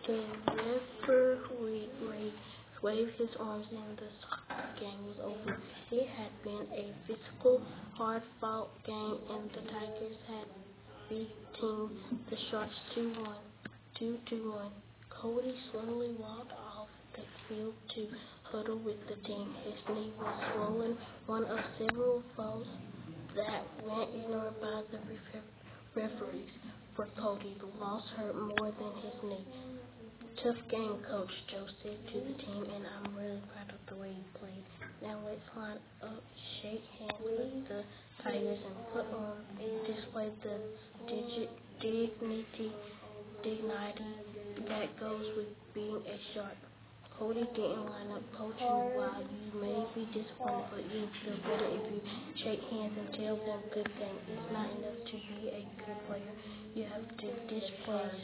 The referee waved his arms and the soccer game was over. It had been a physical, hard-fought game, and the Tigers had beaten the Sharks 2-1. Cody slowly walked off the field to huddle with the team. His knee was swollen, one of several falls that went ignored by the referees. For Cody, the loss hurt more than his knee. Tough game, Coach Joe said to the team, and I'm really proud of the way you played. Now let's line up, shake hands with the Tigers, and put on display the dignity that goes with being a Shark. Cody didn't line up coaching. While you may be disappointed, but you feel better if you shake hands and tell them good things. It's not enough to be a good player. You have to display